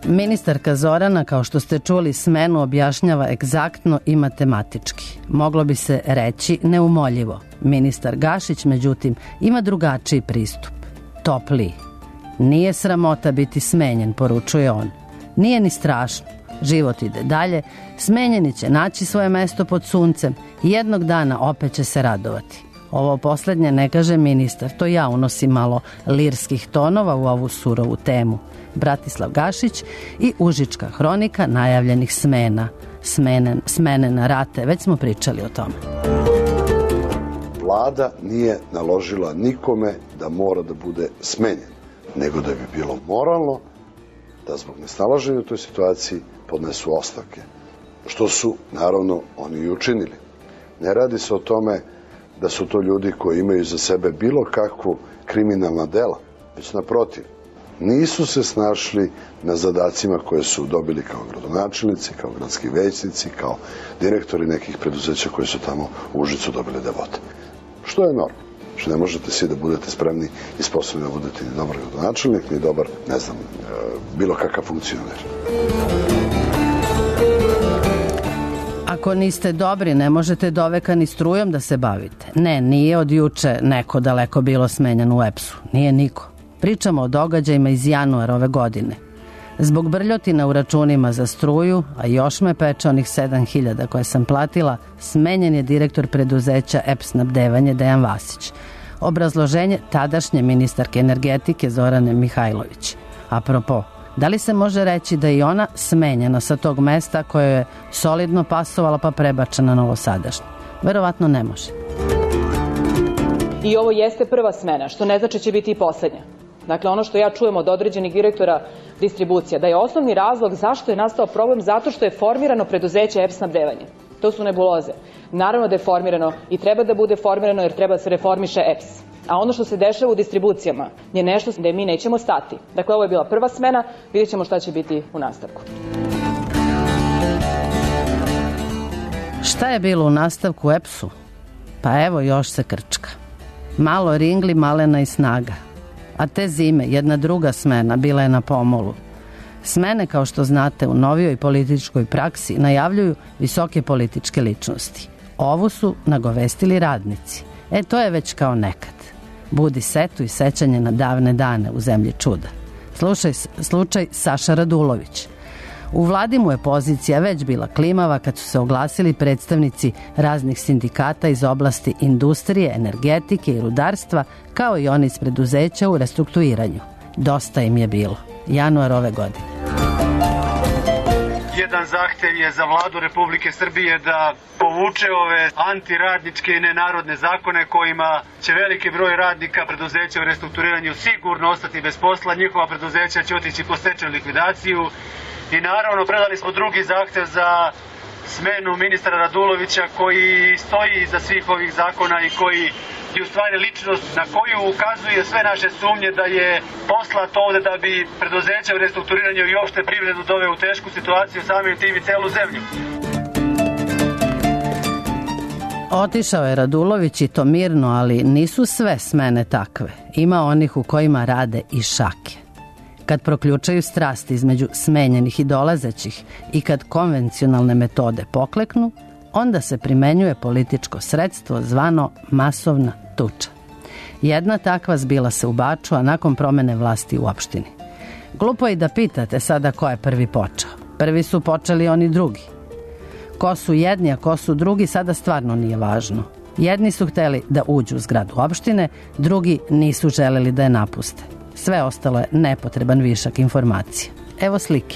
Ministarka Zorana, kao što ste čuli, smenu objašnjava egzaktno i matematički. Moglo bi se reći neumoljivo. Ministar Gašić, međutim, ima drugačiji pristup. Topliji. Nije sramota biti smenjen, poručuje on. Nije ni strašno. Život ide dalje, smenjeni će naći svoje mesto pod suncem i jednog dana opet će se radovati. Ovo poslednje ne kaže ministar, to ja unosim malo lirskih tonova u ovu surovu temu. Bratislav Gašić i Užička hronika najavljenih smena. Smene, smene na rate, već smo pričali o tome. Vlada nije naložila nikome da mora da bude smenjen, nego da bi bilo moralno da zbog nesnalaženja u toj situaciji podnesu ostavke, što su, naravno, oni i učinili. Ne radi se o tome da su to ljudi koji imaju za sebe bilo kakvu kriminalna dela, već naprotiv, nisu se snašli na zadacima koje su dobili kao gradonačelnici, kao gradski većnici, kao direktori nekih preduzeća koji su tamo u Užicu dobili da vode. Što je normalno. Što ne možete svi da budete spremni i sposobni da budete ni dobar gradonačelnik, ni dobar, ne znam, bilo kakav funkcioner. Ako niste dobri, ne možete doveka ni strujom da se bavite. Ne, nije od juče neko daleko bilo smenjan u E P S-u. Nije niko. Pričamo o događajima iz januara ove godine. Zbog brljotina u računima za struju, a još me peče onih sedam hiljada koje sam platila, smenjen je direktor preduzeća E P snabdevanje Dejan Vasić. Obrazloženje tadašnje ministarke energetike Zorane Mihajlović. Apropo, da li se može reći da je i ona smenjena sa tog mesta koje je solidno pasovala pa prebačena na novosadašnje? Verovatno ne može. I ovo jeste prva smena, što ne znači će biti i poslednja. Dakle, ono što ja čujem od određenih direktora distribucija, da je osnovni razlog zašto je nastao problem zato što je formirano preduzeće E P snabdevanje. To su nebuloze. Naravno da je formirano i treba da bude formirano jer treba da se reformiše E P S. A ono što se dešava u distribucijama je nešto gde mi nećemo stati. Dakle, ovo je bila prva smena, vidjet ćemo šta će biti u nastavku. Šta je bilo u nastavku u E P S-u? Pa evo još se krčka. Malo ringli, malena i snaga. A te zime, jedna druga smena bila je na pomolu. Smene, kao što znate, u novijoj političkoj praksi najavljuju visoke političke ličnosti. Ovu su nagovestili radnici. E, to je već kao nekad. Budi setu i sećanje na davne dane u zemlji čuda. Slušaj, slučaj Saša Radulović. U vladi mu je pozicija već bila klimava kad su se oglasili predstavnici raznih sindikata iz oblasti industrije, energetike i rudarstva, kao i oni iz preduzeća u restrukturiranju. Dosta im je bilo. Januar ove godine. Jedan zahtev je za vladu Republike Srbije da povuče ove antiradničke i nenarodne zakone kojima će veliki broj radnika preduzeća u restrukturiranju sigurno ostati bez posla, njihova preduzeća će otići po stečajnu likvidaciju i naravno predali smo drugi zahtev za smenu ministra Radulovića koji stoji iza svih ovih zakona i koji je u stvari ličnost na koju ukazuje sve naše sumnje da je poslat ovde da bi preduzeća u restrukturiranju i opšte privredu doveo u tešku situaciju, samim tim i celu zemlju. Otišao je Radulović i to mirno, ali nisu sve smene takve. Ima onih u kojima rade i šake. Kad proključaju strasti između smenjenih i dolazećih i kad konvencionalne metode pokleknu, onda se primenjuje političko sredstvo zvano masovna tuča. Jedna takva zbila se u Baču, a nakon promene vlasti u opštini. Glupo je da pitate sada ko je prvi počeo. Prvi su počeli oni drugi. Ko su jedni, a ko su drugi, sada stvarno nije važno. Jedni su hteli da uđu u zgradu opštine, drugi nisu želeli da je napuste. Sve ostalo je nepotreban višak informacija. Evo slike.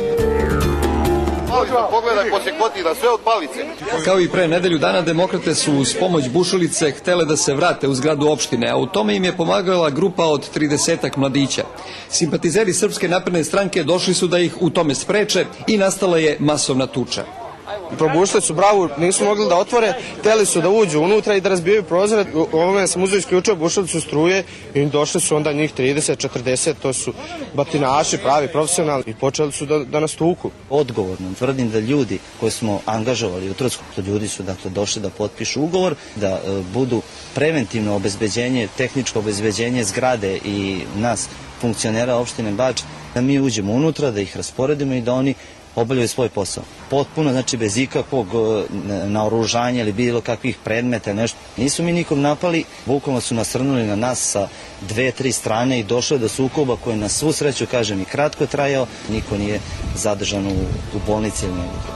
Pogledaj poslije Kotina, sve od palice. Kao i pre nedelju dana, demokrate su uz pomoć bušalice htele da se vrate u zgradu opštine, a u tome im je pomagala grupa od tridesetak mladića. Simpatizeri Srpske napredne stranke došli su da ih u tome spreče i nastala je masovna tuča. Probušili su bravu, nisu mogli da otvore, hteli su da uđu unutra i da razbijaju prozore. Ovome sam uzeo isključio bušalicu struje i došli su onda njih trideset četrdeset, to su batinaši, pravi, profesionalni i počeli su da, da nas tuku. Odgovorno tvrdim da ljudi koji smo angažovali u Trocku, to ljudi su dakle došli da potpišu ugovor, da e, budu preventivno obezbeđenje, tehničko obezbeđenje zgrade i nas funkcionera opštine Bač Da mi uđemo unutra, da ih rasporedimo i da oni obavljaju svoj posao. Potpuno, znači bez ikakvog naoružanja ili bilo kakvih predmeta, nešto. Nisu mi nikom napali, bukvalno su nasrnuli na nas sa dve, tri strane i došlo je do sukoba koji na svu sreću, kažem, i kratko trajao. Niko nije zadržan u, u bolnici ili negdje.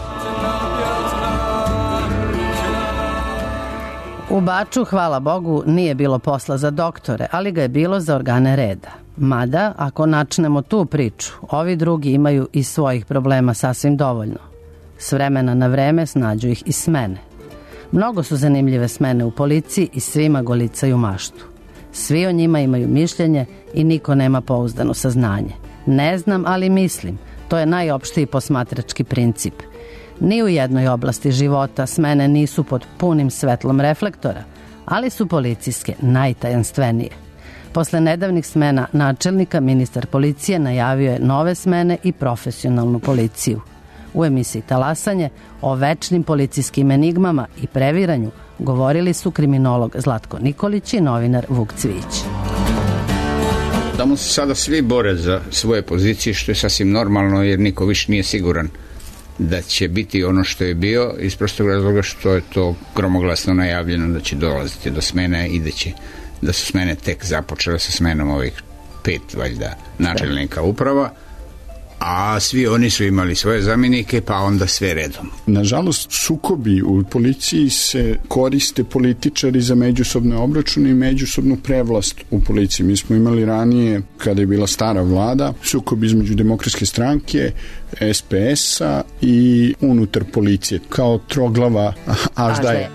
U Baču, hvala Bogu, nije bilo posla za doktore, ali ga je bilo za organe reda. Mada, ako načnemo tu priču, ovi drugi imaju i svojih problema sasvim dovoljno. S vremena na vreme snađu ih i smene. Mnogo su zanimljive smene u policiji i svima golicaju maštu. Svi o njima imaju mišljenje i niko nema pouzdano saznanje. Ne znam, ali mislim. To je najopštiji posmatrački princip. Ni u jednoj oblasti života smene nisu pod punim svetlom reflektora, ali su policijske najtajanstvenije. Posle nedavnih smena načelnika, ministar policije najavio je nove smene i profesionalnu policiju. U emisiji Talasanje o večnim policijskim enigmama i previranju govorili su kriminolog Zlatko Nikolić i novinar Vuk Cvijić. Tamo se sada svi bore za svoje pozicije, što je sasvim normalno jer niko više nije siguran da će biti ono što je bio, iz prostog razloga što je to gromoglasno najavljeno da će dolaziti do smene i da će da su smene tek započele sa smenom ovih pet, valjda, načelnika uprava, a svi oni su imali svoje zamjenike, pa onda sve redom. Nažalost, sukobi u policiji se koriste političari za međusobne obračune i međusobnu prevlast u policiji. Mi smo imali ranije, kada je bila stara vlada, sukob između Demokratske stranke, es pe es-a i unutar policije, kao troglava aždaje.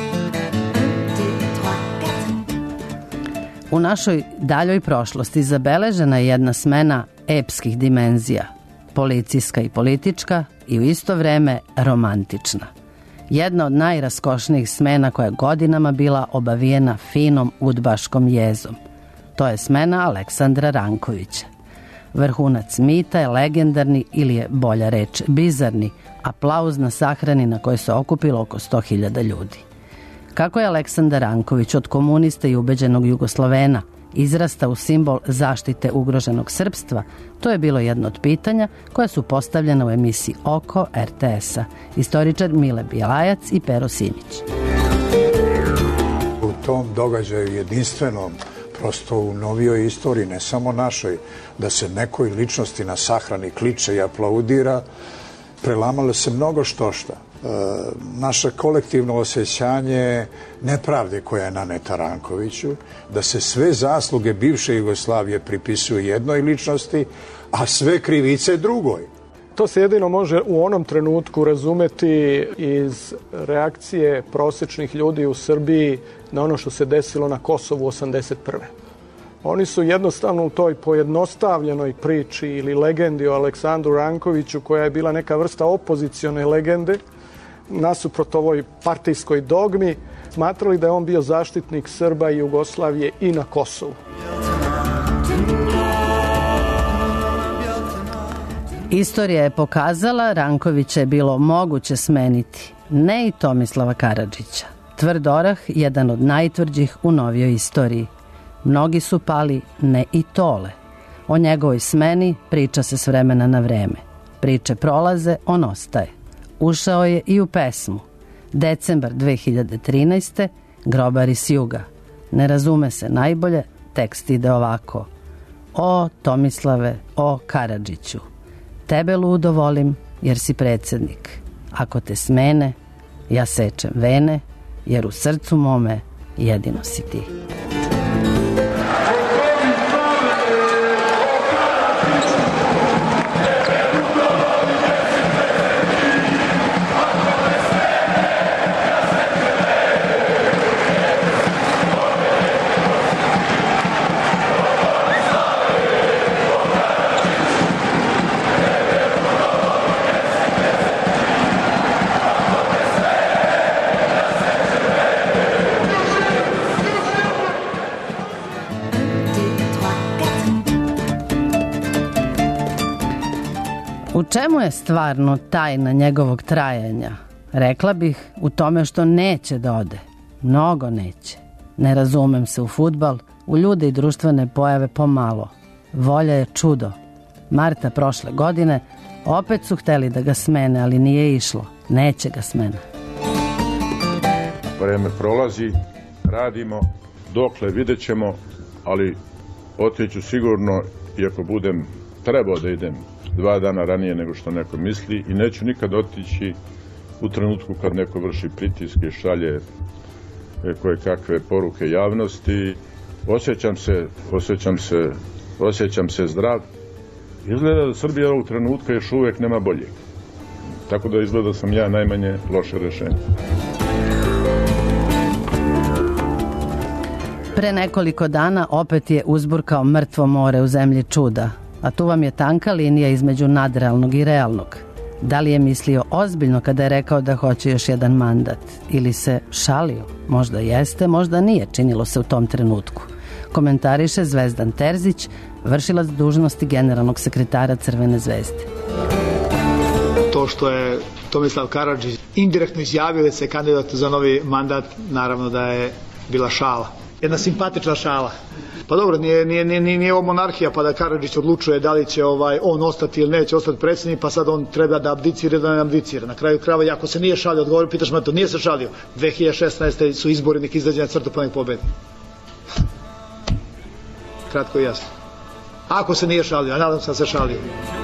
U našoj daljoj prošlosti zabeležena je jedna smena epskih dimenzija, policijska i politička i u isto vreme romantična. Jedna od najraskošnijih smena koja je godinama bila obavijena finom udbaškom jezom. To je smena Aleksandra Rankovića. Vrhunac mita je legendarni ili je bolja reč bizarni aplauz na sahrani na kojoj se okupilo oko sto hiljada ljudi. Kako je Aleksandar Ranković od komunista i ubeđenog Jugoslovena izrasta u simbol zaštite ugroženog srpstva, to je bilo jedno od pitanja koja su postavljena u emisiji Oko er te es-a. Istoričar Mile Bjelajac i Pero Simić. U tom događaju jedinstvenom, prosto u novijoj istoriji, ne samo našoj, da se nekoj ličnosti na sahrani kliče i aplaudira, prelamalo se mnogo štošta. E, naše kolektivno osjećanje nepravde koja je naneta Rankoviću, da se sve zasluge bivše Jugoslavije pripisuju jednoj ličnosti, a sve krivice drugoj. To se jedino može u onom trenutku razumeti iz reakcije prosečnih ljudi u Srbiji na ono što se desilo na Kosovu osamdeset prve. Oni su jednostavno u toj pojednostavljenoj priči ili legendi o Aleksandru Rankoviću, koja je bila neka vrsta opozicione legende, nasuprot ovoj partijskoj dogmi, smatrali da je on bio zaštitnik Srba i Jugoslavije i na Kosovu. Istorija je pokazala, Rankovića je bilo moguće smeniti, ne i Tomislava Karadžića. Tvrd orah, jedan od najtvrđih u novijoj istoriji. Mnogi su pali, ne i Tole. O njegovoj smeni priča se s vremena na vreme. Priče prolaze, on ostaje. Ušao je i u pesmu. Decembar dve hiljade trinaeste. Grobari s juga. Ne razume se najbolje, tekst ide ovako. O Tomislave, o Karadžiću. Tebe ludo volim jer si predsjednik. Ako te smene, ja sečem vene, jer u srcu mome jedino si ti. U čemu je stvarno tajna njegovog trajanja? Rekla bih u tome što neće da ode. Mnogo neće. Ne razumem se u fudbal, u ljude i društvene pojave pomalo. Volja je čudo. Marta prošle godine opet su hteli da ga smene, ali nije išlo. Neće ga smene. Vreme prolazi, radimo, dokle vidjet ćemo, ali otiću sigurno, iako budem trebao da idem dva dana ranije nego što neko misli, i neću nikad otići u trenutku kad neko vrši pritiske, šalje koje kakve poruke javnosti. Osjećam se, osjećam se, osjećam se zdrav. Izgleda da Srbija ovog trenutka još uvek nema boljeg. Tako da izgleda da sam ja najmanje loše rešenje. Pre nekoliko dana opet je uzburkao mrtvo more u zemlji čuda, a tu vam je tanka linija između nadrealnog i realnog. Da li je mislio ozbiljno kada je rekao da hoće još jedan mandat? Ili se šalio? Možda jeste, možda nije, činilo se u tom trenutku. Komentariše Zvezdan Terzić, vršilac dužnosti generalnog sekretara Crvene zvezde. To što je Tomislav Karađić indirektno izjavio da se kandidat za novi mandat, naravno da je bila šala. Jedna simpatična šala. Pa dobro, nije, nije, nije, nije ovo monarhija pa da Karađić odlučuje da li će ovaj, on ostati ili neće ostati predsjednik, pa sad on treba da abdicira ili da ne abdicira. Na kraju krajeva, ako se nije šalio, odgovor, pitaš me to, nije se šalio. dve hiljade šesnaeste. su izbori, nek izađe na crtu pa nek pobedi. Kratko i jasno. Ako se nije šalio, a nadam se da se šalio.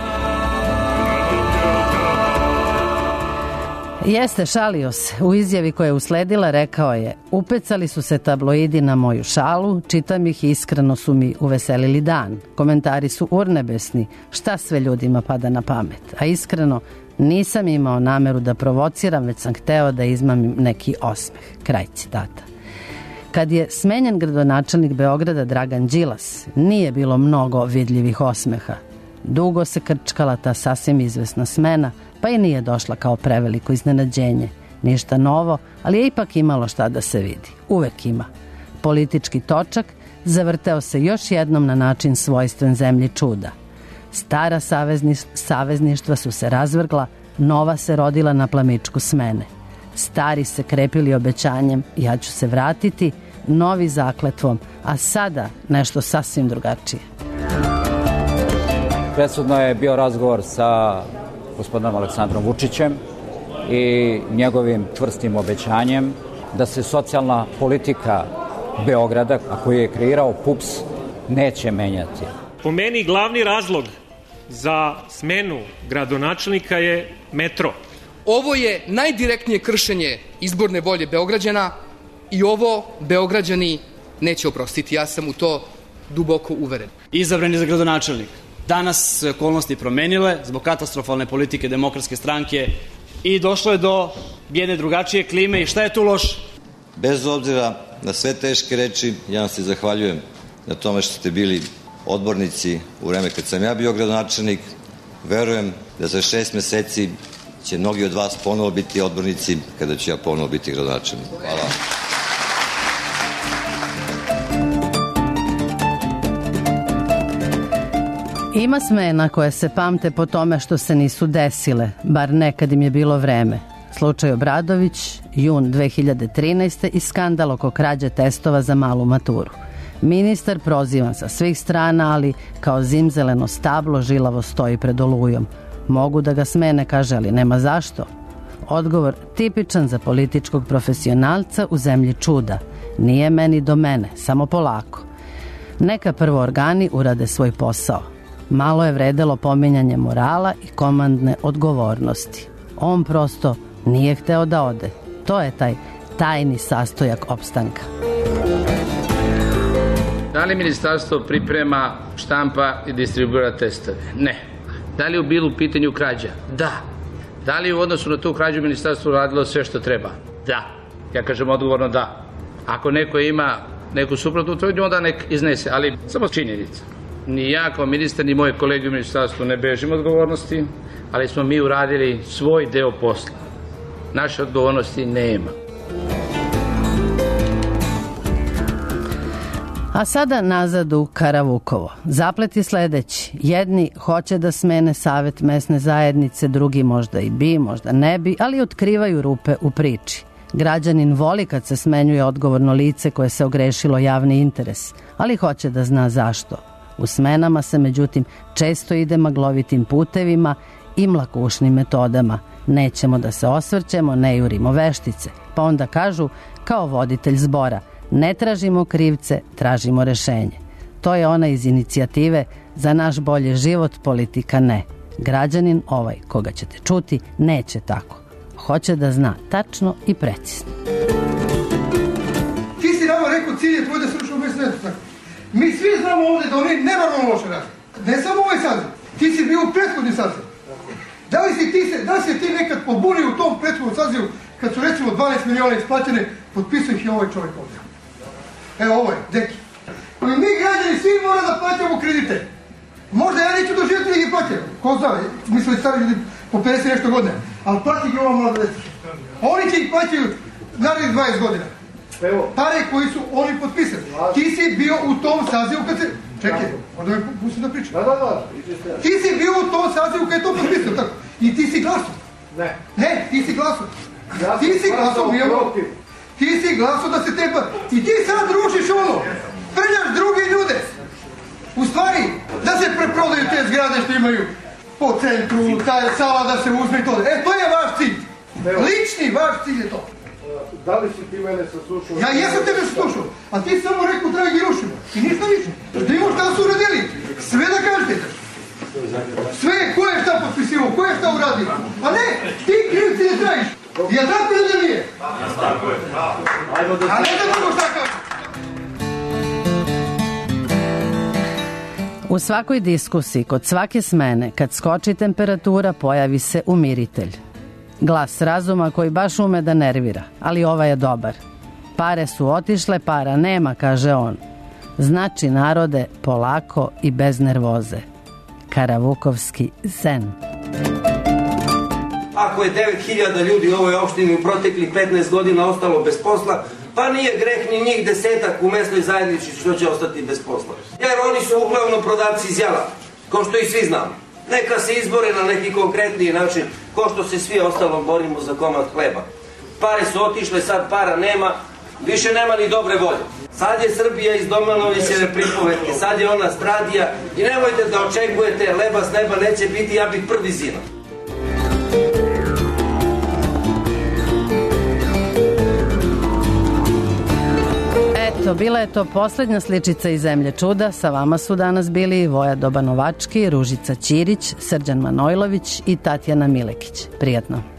Jeste, šalio se. U izjavi koja je usledila rekao je: upecali su se tabloidi na moju šalu, čitam ih i iskreno su mi uveselili dan. Komentari su urnebesni, šta sve ljudima pada na pamet. A iskreno, nisam imao nameru da provociram, već sam hteo da izmamim neki osmeh. Kraj citata. Kad je smenjen gradonačelnik Beograda Dragan Đilas, nije bilo mnogo vidljivih osmeha. Dugo se krčkala ta sasvim izvesna smena, pa i nije došla kao preveliko iznenađenje. Ništa novo, ali je ipak imalo šta da se vidi. Uvek ima. Politički točak zavrteo se još jednom na način svojstven zemlji čuda. Stara savezni, savezništva su se razvrgla, nova se rodila na plamičku smene. Stari se krepili obećanjem, ja ću se vratiti, novi zakletvom, a sada nešto sasvim drugačije. Presudno je bio razgovor sa gospodinom Aleksandrom Vučićem i njegovim čvrstim obećanjem da se socijalna politika Beograda, a koju je kreirao P U P S, neće menjati. Po meni glavni razlog za smenu gradonačelnika je metro. Ovo je najdirektnije kršenje izborne volje Beograđana i ovo Beograđani neće oprostiti. Ja sam u to duboko uveren. Izabran je za gradonačelnik. Danas se okolnosti promenile zbog katastrofalne politike Demokratske stranke i došlo je do jedne drugačije klime i šta je tu loše? Bez obzira na sve teške reči, ja vam se zahvaljujem na tome što ste bili odbornici u vreme kad sam ja bio gradonačelnik. Verujem da za šest meseci će mnogi od vas ponovo biti odbornici kada ću ja ponovo biti gradonačelnik. Hvala. Ima smena koje se pamte po tome što se nisu desile, bar nekad im je bilo vreme. Slučaj Obradović, jun dve hiljade trinaeste. i skandal oko krađe testova za malu maturu. Ministar prozivan sa svih strana, ali kao zimzeleno stablo žilavo stoji pred olujom. Mogu da ga smene, kaže, ali nema zašto. Odgovor tipičan za političkog profesionalca u zemlji čuda. Nije meni do mene, samo polako. Neka prvo organi urade svoj posao. Malo je vredelo pominjanje morala i komandne odgovornosti. On prosto nije hteo da ode. To je taj tajni sastojak opstanka. Da li ministarstvo priprema, štampa i distribuira testove? Ne. Da li je bilo u pitanju krađa? Da. Da li u odnosu na tu krađu ministarstvo radilo sve što treba? Da. Ja kažem odgovorno da. Ako neko ima neku suprotnu tvrdnju, onda nek iznese, ali samo činjenica. Ni ja kao ministar, ni moje kolege u ministarstvu ne bežimo odgovornosti, ali smo mi uradili svoj deo posla. Naše odgovornosti nema. A sada nazad u Karavukovo. Zaplet je sledeći. Jedni hoće da smene savet mesne zajednice, drugi možda i bi, možda ne bi, ali otkrivaju rupe u priči. Građanin voli kad se smenjuje odgovorno lice koje se ogrešilo javni interes, ali hoće da zna zašto. U smenama se međutim često ide maglovitim putevima i mlakušnim metodama. Nećemo da se osvrćemo, ne jurimo veštice. Pa onda kažu, kao voditelj zbora, ne tražimo krivce, tražimo rešenje. To je ona iz inicijative Za naš bolji život, politika ne. Građanin ovaj, koga ćete čuti, neće tako. Hoće da zna tačno i precizno. Ti si nama rekao, cilj je tvoj da se ušao u mesnetu. Mi svi znamo ovdje da oni nenormalno loše radi. Ne samo ovaj saziv. Ti si bio u prethodni saziv. Da li si ti se, da li si ti nekad pobunio u tom prethodnom sazivu kad su recimo dvanaest miliona isplaćene, potpisao ih i ovaj čovjek ovdje. Evo ovo je, deki. Ali mi građani svi mora da plaćamo kredite. Možda ja neću doživjeti da ih plaćaju. Ko zna, misle stari ljudi po pedeset nešto godine. Ali plati ih ova mlada deca. Oni će ih plaćaju narednih dvadeset godina. Pare koji su oni potpisali. Ti si bio u tom sazivu kad se... Čekaj, onda me pustim da pričam. Ti si bio u tom sazivu kad je to potpisao, tako? I ti si glasao. Ne. Ne, ti si glasao. Ti si glasao, ti si glasao da se tepa... I ti sad rušiš ono. Prljaš druge ljude. U stvari, da se preprodaju te zgrade što imaju po centru, taj sala da se uzme i to. E, to je vaš cilj. Lični vaš cilj je to. Da li si ti mene saslušao? Ja jesam tebe saslušao, a ti samo rekao treba ih rušimo. I ništa više. Da imamo šta su uradili. Sve da kažete. Sve, ko je šta potpisivao, ko je šta uradio. A ne, ti krivci ne trajiš. Ja tako da ne nije. A ne da drugo šta kažeš. U svakoj diskusiji, kod svake smene, kad skoči temperatura, pojavi se umiritelj. Glas razuma koji baš ume da nervira, ali ovaj je dobar. Pare su otišle, para nema, kaže on. Znači, narode, polako i bez nervoze. Karavukovski zen. Ako je devet hiljada ljudi u ovoj opštini u proteklih petnaest godina ostalo bez posla, pa nije greh ni njih desetak u mesnoj zajednici što će ostati bez posla. Jer oni su uglavnom prodavci iz jela, kao što i svi znamo. Neka se izbore na neki konkretniji način, kao što se svi ostalo borimo za komad hleba. Pare su otišle, sad para nema, više nema ni dobre volje. Sad je Srbija iz Domanovićeve pripovetke, sad je ona stradija i nemojte da očekujete leba s neba neće biti, ja bih prvi zina. Eto, bila je to posljednja sličica iz Zemlje čuda. Sa vama su danas bili Voja Dobanovački, Ružica Ćirić, Srđan Manojlović i Tatjana Milekić. Prijatno.